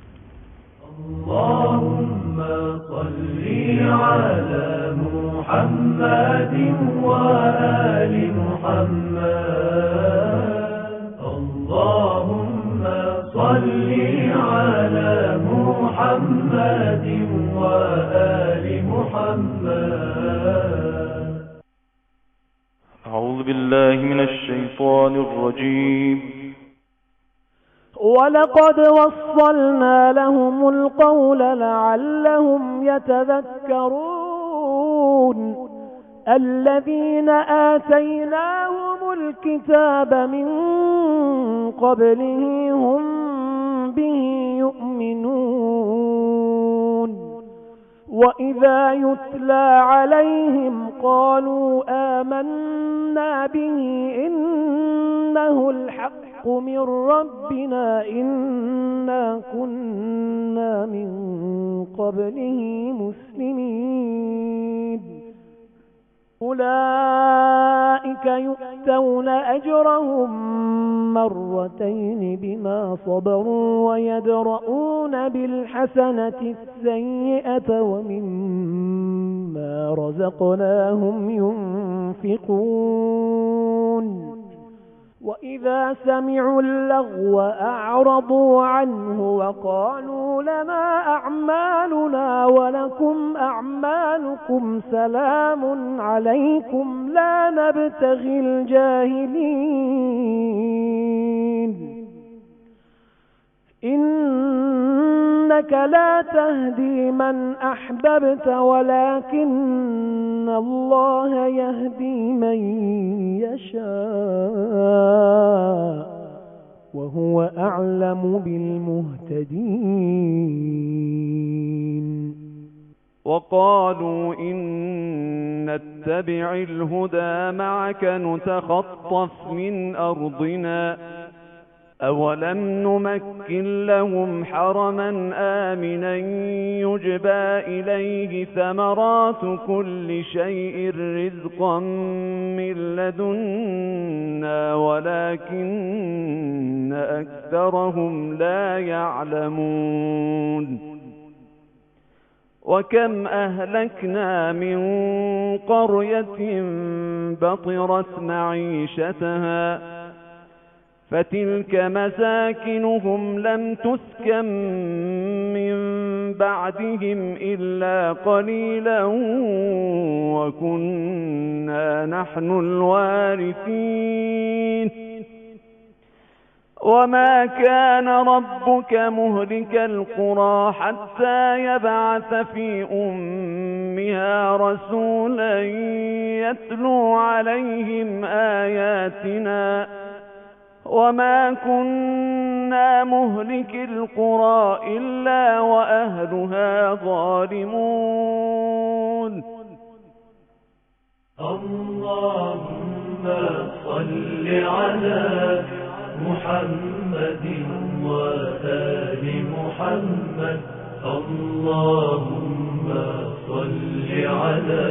اللهم صل على محمد وآل محمد. اللهم صل على محمد وآل محمد. أعوذ بالله من الشيطان الرجيم. ولقد وصلنا لهم القول لعلهم يتذكرون. الذين آتيناهم الكتاب من قبله هم به يؤمنون. وإذا يتلى عليهم قالوا آمنا به إنه الحق من ربنا إنا كنا من قبله مسلمين. أولئك يؤتون أجرهم مرتين بما صبروا ويدرؤون بالحسنة السيئة ومما رزقناهم ينفقون. وإذا سمعوا اللغو أعرضوا عنه وقالوا لنا أعمالنا ولكم أعمالكم سلام عليكم لا نبتغي الجاهلين. إنك لا تهدي من أحببت ولكن الله يهدي من يشاء وهو أعلم بالمهتدين. وقالوا إن نتبع الهدى معك نتخطف من أرضنا أولم نمكن لهم حرما آمنا يجبى إليه ثمرات كل شيء رزقا من لدنا ولكن أكثرهم لا يعلمون. وكم أهلكنا من قرية بطرت معيشتها فتلك مساكنهم لم تسكن من بعدهم إلا قليلا وكنا نحن الوارثين. وما كان ربك مهلك القرى حتى يبعث في أمها رسولا يتلو عليهم آياتنا وما كنا مهلك القرى إلا وأهلها ظالمون. اللهم صل على محمد وآل محمد. اللهم صل على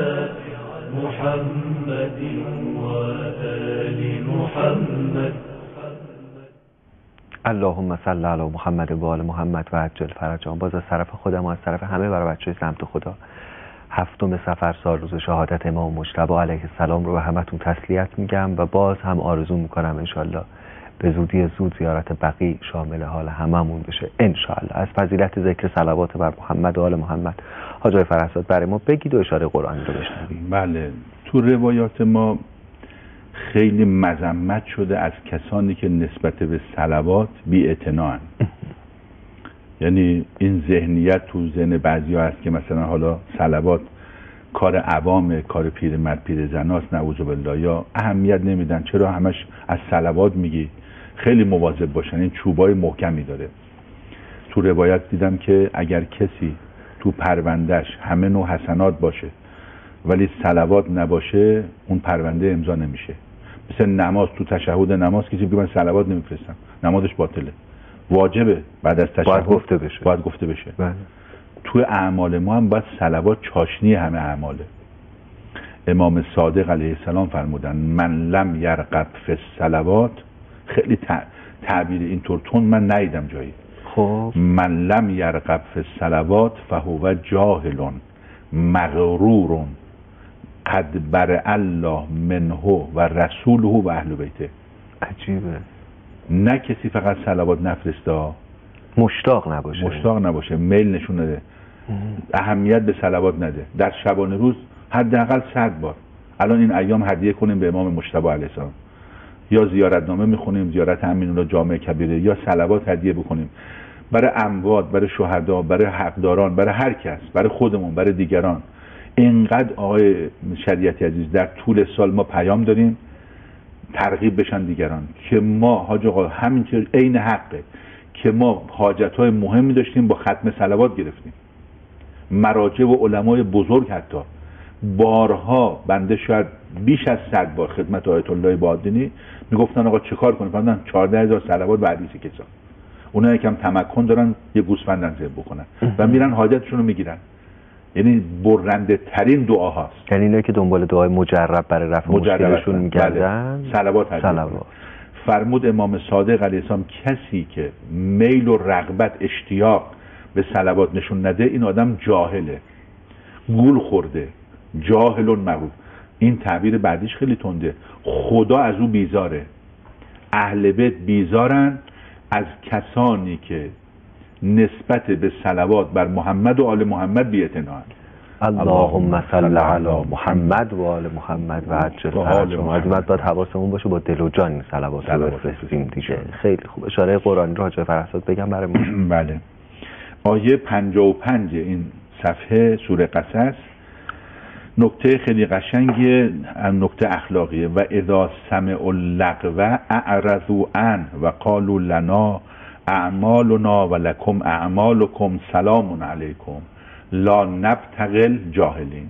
محمد وآل محمد. اللهم صل علی محمد و آل محمد و عجل فرجهم. باز از طرف خودم و از طرف همه برای بچه‌های سمت خدا هفتم صفر سال روز شهادت امام مجتبی علیه السلام رو به همتون تسلیت میگم و باز هم آرزو میکنم انشالله به زودی زود زیارت بقیع شامل حال هممون بشه انشالله. از فضیلت ذکر صلوات بر محمد و آل محمد حاجی فرهزاد برای ما بگید و اشاره قرآنی رو بشنویم. بله، تو روایات ما خیلی مذمت شده از کسانی که نسبت به صلوات بی‌اعتناءن. یعنی این ذهنیت تو ذهن بعضیا هست که مثلا حالا صلوات کار عوامه، کار پیرمرد پیرزناست، نعوذ بالله، یا اهمیت نمیدن. چرا همش از صلوات میگی؟ خیلی مواظب باشن، این چوبای محکمی داره. تو روایت دیدم که اگر کسی تو پروندهش همه نوع حسنات باشه ولی صلوات نباشه اون پرونده امضا نمیشه. مثل نماز، تو تشهد نماز کسی بگه من صلوات نمیفرستم، نمازش باطله. واجبه، بعد از تشهد باید گفته بشه باید گفته بشه بله. توی اعمال ما هم باید صلوات چاشنی همه اعماله. امام صادق علیه السلام فرمودن من لم یرغب فی الصلوات، خیلی تعبیر اینطور تون من ندیدم جایی. خب من لم یرغب فی الصلوات فهو جاهل مغرور قد برئ الله منه و رسوله و اهل بیته. عجیبه. نه کسی فقط صلوات نفرسته، مشتاق نباشه مشتاق نباشه میل نشون نده، اهمیت به صلوات نده، در شبانه روز حداقل صد بار. الان این ایام هدیه کنیم به امام مجتبی علیه السلام، یا زیارتنامه میخونیم، زیارت امین‌الله جامع کبیره، یا صلوات هدیه بکنیم برای اموات، برای شهدا، برای حقداران، برای هر کس، برای خودمون، برای دیگران. اینقدر آقای شریعتی عزیز در طول سال ما پیام داریم ترغیب بشن دیگران که ما حاج آقا همینطور عین حقه که ما حاجت‌های مهمی داشتیم با ختم صلوات گرفتیم. مراجع و علمای بزرگ حتی بارها بنده شاید بیش از صد بار خدمت آیت الله بادینی میگفتن آقا چه کار کنیم؟ فرمودن چهارده هزار صلوات و حدیث کسا. اونایی که هم تمکن دارن یه گوسفند ذبح بکنن و میرن حاجتشون رو میگیرن. یعنی برنده ترین دعا هاست. یعنی اینایی که دنبال دعای مجرب برای رفع مشکلشون میگردن صلوات صلوات. فرمود امام صادق علیه السلام کسی که میل و رغبت اشتیاق به صلوات نشون نده این آدم جاهله، گول خورده، جاهلون مغرور. این تعبیر بعدیش خیلی تنده. خدا از او بیزاره، اهل بیت بیزارن از کسانی که نسبت به صلوات بر محمد و آل محمد بی‌اعتناءن. اللهم صل علی محمد و آل محمد و عجل فرجهم. از بعد باید حواسمون باشه با دل و جان این صلوات رو بفرستیم دیگه. خیلی خوب. اشاره قرآنی رو حاج فرهاد بگم برای ما. بله. آیه پنجاه و پنج این صفحه سوره قصص نکته خیلی قشنگه، نکته اخلاقیه. و اذا سمعوا اللغو اعرضوا عنه و قالوا لنا اعمالنا و لکم اعمالکم سلام علیکم لا نبتغل جاهلین.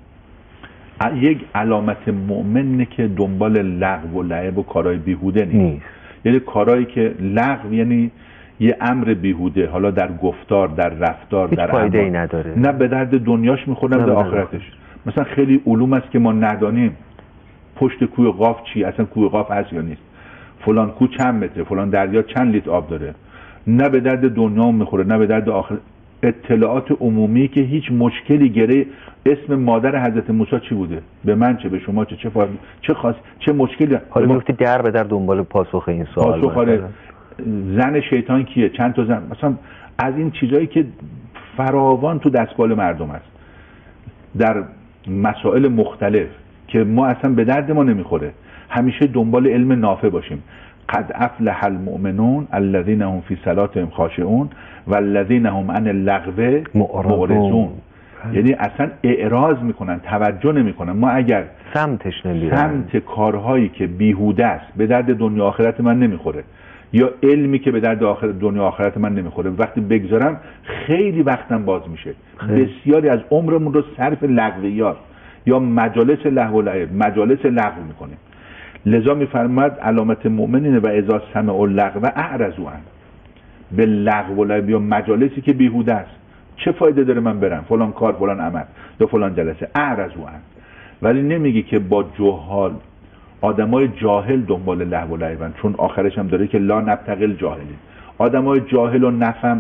یک علامت مؤمنه که دنبال لغو و لعب و کارهای بیهوده نیست. یعنی کارهایی که لغو یعنی یه امر بیهوده، حالا در گفتار، در رفتار، در فایده ای نداره، نه به درد دنیاش میخوره نه به آخرتش. مثلا خیلی علوم است که ما ندانیم، پشت کوه قاف چی، اصلا کوه قاف هست یا نیست، فلان کوه چند متره، فلان دریا چند لیتر آب داره، نه به درد دنیا میخوره نه به درد آخرت. اطلاعات عمومی که هیچ مشکلی گره. اسم مادر حضرت موسی چی بوده؟ به من چه به شما چه چه فایده چه خاص چه مشکلی؟ حالا میگفتی در به در دنبال پاسخ این سوال. پاسخ آره. زن شیطان کیه؟ چند تا زن؟ مثلا از این چیزایی که فراوان تو دستبال مردم است در مسائل مختلف که ما اصلا به درد ما نمیخوره. همیشه دنبال علم نافع باشیم. قد افلح المؤمنون الذين هم في صلاتهم خاشعون والذين هم عن اللغو معرضون. یعنی اصلا اعراض میکنن، توجه نمیکنن. ما اگر سمتش نمیرن، سمت کارهایی که بیهوده است، به درد دنیا آخرت من نمیخوره، یا علمی که به درد آخرت دنیا آخرت من نمیخوره، وقتی بگذارم خیلی وقتم باز میشه. بسیاری از عمرمون رو صرف لغویات یا مجالس لهو و لعب، مجالس لغو میکنیم. لذا میفرماد علامت مؤمن اینه و اذا سمعوا اللغو اعرضوا عنه. به لغو و لعب یا مجالسی که بیهوده است چه فایده داره من برم فلان کار فلان عمل یا فلان جلسه؟ اعرضوا عنه. ولی نمیگی که با جهال، آدمای جاهل دنبال لهو و لعبن، چون آخرش هم داره که لا نبتغل جاهلین. آدمای جاهل و نفهم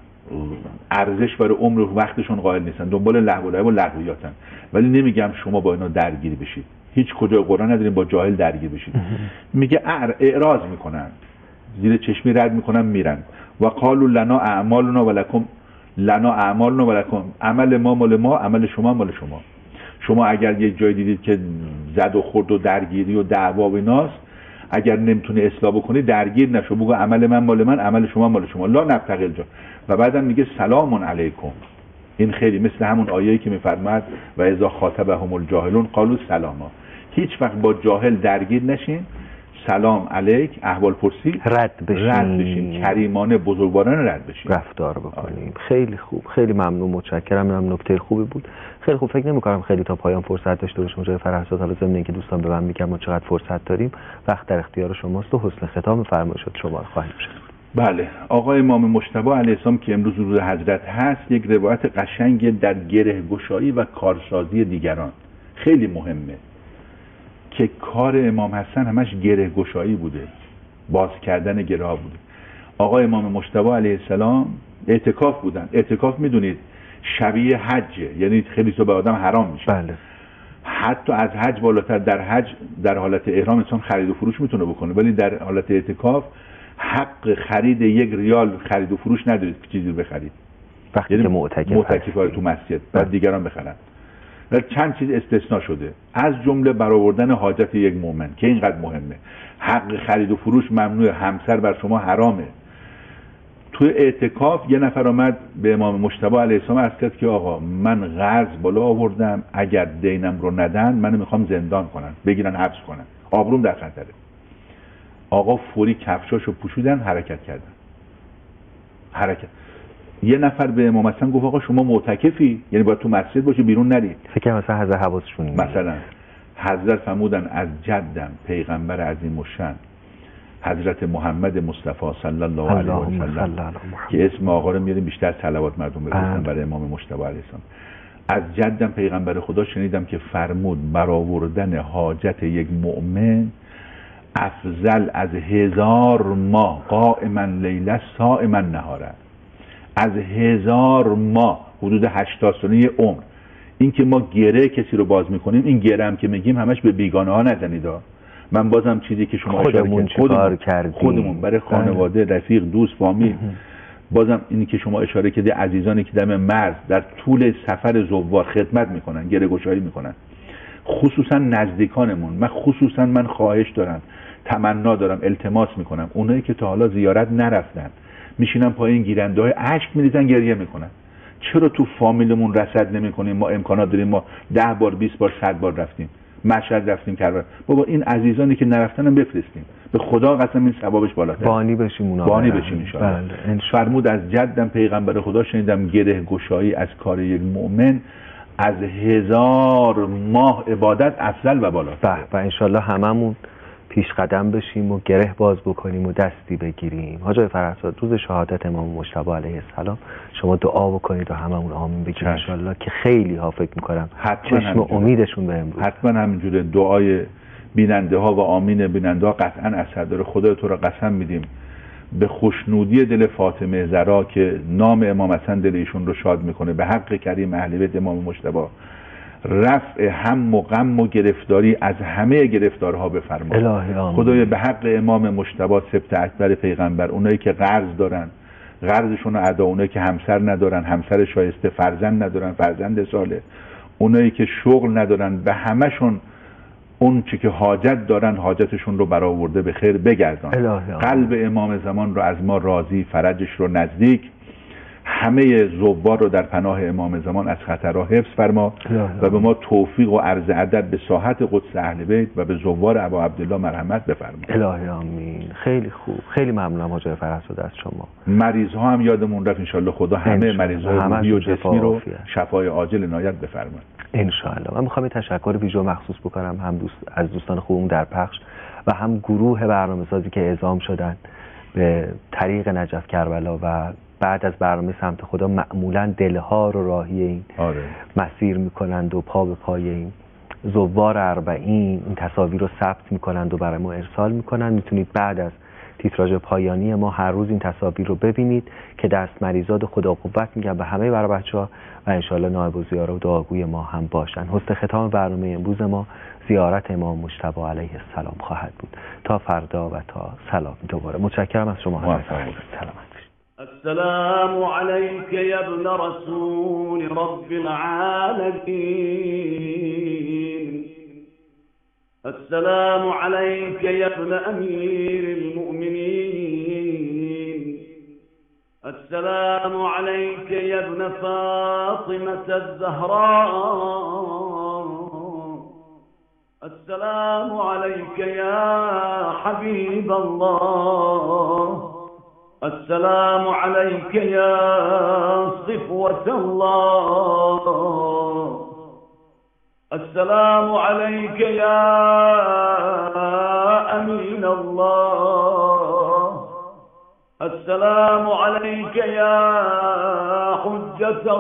ارزش برای عمر و وقتشون قائل نیستن، دنبال لهو و لعب و لغویاتن. ولی نمیگم شما با اینا درگیر بشید، هیچ کجا قرآن نداریم با جاهل درگیر بشید. میگه اعراض میکنن، زیر چشمی رد میکنن میرن. و قالوا لنا اعمالنا و لکم لنا اعمالنا و لکم، عمل ما مال ما، عمل شما مال شما. شما اگر یک جای دیدید که زد و خورد و درگیری و دعوا و ایناست، اگر نمیتونی اصلاح بکنی درگیر نشو، بگو عمل من مال من، عمل شما مال شما، لا نبتغل جا. و بعدم میگه سلام علیکم. این خیلی مثل همون آیه‌ای که میفرماد و اذا خاطبهم الجاهلون قالوا سلاما. هیچ وقت با جاهل درگیر نشین، سلام علیک، احوال پرسی، رد بشین، رد بشین، کریمانه بزرگوارانه رد بشین، رفتار بکنیم. خیلی خوب، خیلی ممنون، متشکرم. اینم نکته خوبی بود. خیلی خوب. فکر نمی‌کنم خیلی تا پایان فرصت داشته باشیم جای فرهاد. حالا ضمن اینکه دوستان به من میگن ما چقدر فرصت داریم، وقت در اختیار شماست و حسن ختام فرمایشات شما رو خواهیم شد. بله، آقای امام مجتبی علیه السلام که امروز روز حضرت هست، یک روایت قشنگ در گره گشایی و کارسازی دیگران. خیلی مهمه که کار امام حسن همش گره گشایی بوده، باز کردن گره ها بوده. آقای امام مجتبی علیه السلام اعتکاف بودن. اعتکاف میدونید شبیه حجه، یعنی خیلی تو به آدم حرام میشه. بله. حتی از حج بالاتر، در حج در حالت احرام انسان خرید و فروش میتونه بکنه، ولی در حالت اعتکاف حق خرید یک ریال خرید و فروش ندارید که چیزی رو بخرید. وقتی یعنی که معتکف معتکفای تو مسجد بعد دیگران بخرن. و چند چیز استثناء شده، از جمله برآوردن حاجت یک مؤمن که اینقدر مهمه. حق خرید و فروش ممنوع، همسر بر شما حرامه. تو اعتکاف یه نفر آمد به امام مجتبی علیه السلام عرض کرد که آقا من قرض بالا آوردم، اگر دینم رو ندن منو میخوام زندان کنن، بگیرن حبس کنن، آبروم در خطره. آقا فوری کفشاشو پوشیدن، حرکت کردن. حرکت. یه نفر به امام حسن گفت آقا شما معتکفی، یعنی باید تو مسجد باشی، بیرون نری. فکر مثلا حضرت حواسشون مثلا حضرت فرمودن از جدم پیغمبر عظیم الشان حضرت محمد مصطفی صلی الله علیه و سلم که اسم آقا رو میاریم بیشتر صلوات مردم بفرستن برای امام مجتبی علیه السلام. از جدم پیغمبر خدا شنیدم که فرمود برآوردن حاجت یک مؤمن افضل از هزار ماه قائما لیله صائما نهاره. از هزار ماه، حدود هشتاد ساله عمر. این که ما گره کسی رو باز میکنیم، این گره هم که میگیم همش به بیگانه ها نزنید. من بازم چیزی که شما خودمون چیکار کردیم، خودمون برای خانواده، رفیق، دوست، فامیل. بازم اینی که شما اشاره کردید، عزیزانی که دم مرز در طول سفر زوار خدمت میکنن، گره گشایی میکنن، خصوصا نزدیکانمون. من خصوصا من خواهش دارم، تمنا دارم، التماس میکنم، اونایی که تا حالا زیارت نرفتن میشینن پایین گیرنده های اشک میریزن، گریه میکنن. چرا تو فامیلمون رصد نمیکنیم؟ ما امکانات داریم، ما ده بار بیست بار صد بار رفتیم، مشهد رفتیم، کربلا. بابا این عزیزانی که نرفتن هم بفرستیم، به خدا قسم این ثوابش بالاتر. بانی بشیم اونا، بانی بشیم ان شاء الله. فرمود از جدم پیغمبر خدا شنیدم گره گشایی از کار یک مؤمن از هزار ماه عبادت افضل و بالاتر. و ان شاء الله هممون پیش قدم بشیم و گره باز بکنیم و دستی بگیریم. حاج فرهزاد، روز شهادت امام مجتبی علیه السلام شما دعا بکنید و هممون آمین بگیم ان شاء الله، که خیلی ها فکر می‌کنم چشم امیدشون به امروز. حتما همینجوره. دعای بیننده ها و آمین بیننده ها قطعا اثر داره. خدا تو را قسم میدیم به خوشنودی دل فاطمه زهرا که نام امام حسن دل ایشون رو شاد میکنه، به حق کریم اهل بیت امام مجتبی رفع هم و غم و گرفتاری از همه گرفتارها بفرما. خدای به حق امام مجتبی سبط اکبر پیغمبر، اونایی که قرض دارن قرضشون رو ادا، اونایی که همسر ندارن همسر شایسته، فرزند ندارن فرزند صالح، اونایی که شغل ندارن، به همشون اون چی که حاجت دارن حاجتشون رو برآورده به خیر بگردان. قلب امام زمان رو از ما راضی، فرجش رو نزدیک، همه زوار رو در پناه امام زمان از خطرها حفظ فرما و به ما توفیق و عرض ادب به ساحت قدس اهل بیت و به زوار ابا عبدالله مرحمت بفرما. الهی آمین. خیلی خوب، خیلی ممنونم حاج فرهزاد از شما. مریض ها هم یادمون رفت ان شاء الله خدا همه مریض های روحی و جسمی رو شفای عاجل عنایت بفرما ان شاء الله. من میخوام تشکر ویژه مخصوص بکنم هم دوست از دوستان خوبم در پخش و هم گروه برنامه‌سازی که اعزام شدن به طریق نجف کربلا و بعد از برنامه سمت خدا معمولا دلها رو راهی این آره. مسیر میکنند و پا به پای این زوار اربعین این تصاویر رو ثبت میکنند و برای ما ارسال میکنند. میتونید بعد از تیتراژ پایانی ما هر روز این تصاویر رو ببینید که دست مریضات خدا قوت میگم به همه برای بچه‌ها و انشالله نائب الزیاره و دعاگوی ما هم باشن. حسن ختام برنامه امروز ما زیارت امام مجتبی علیه السلام خواهد بود. تا فردا و تا سلام دوباره. متشکرم از شما. سلامت. السلام عليك يا ابن رسول رب العالمين. السلام عليك يا ابن أمير المؤمنين. السلام عليك يا ابن فاطمة الزهراء. السلام عليك يا حبيب الله. السلام عليك يا صفوة الله. السلام عليك يا أمين الله. السلام عليك يا حجة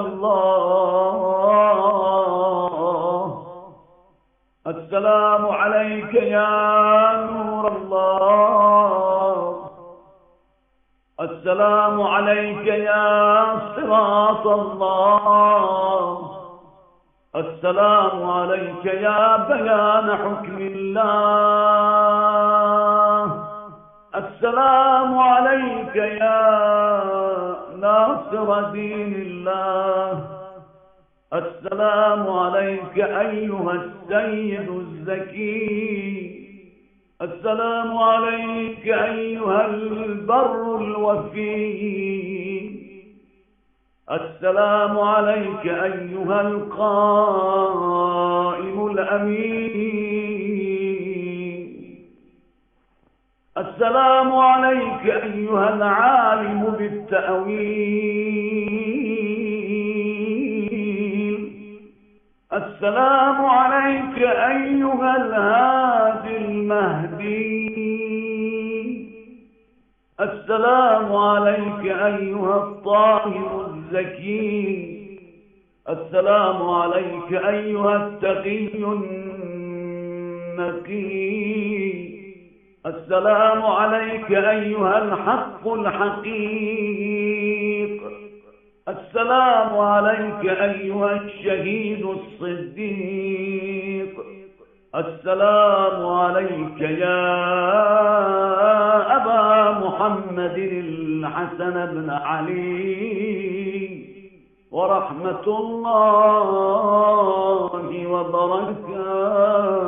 الله، السلام عليك يا نور الله، السلام عليك يا صراط الله، السلام عليك يا بيان حكم الله، السلام عليك يا ناصر دين الله، السلام عليك أيها السيد الزكي، السلام عليك أيها البر الوفي، السلام عليك أيها القائم الأمين، السلام عليك أيها العالم بالتأويل، السلام عليك أيها الهادي المهدي، السلام عليك أيها الطاهر الزكي، السلام عليك أيها التقي النقي، السلام عليك أيها الحق الحقيق، السلام عليك أيها الشهيد الصديق، السلام عليك يا أبا محمد الحسن بن علي، ورحمة الله وبركاته.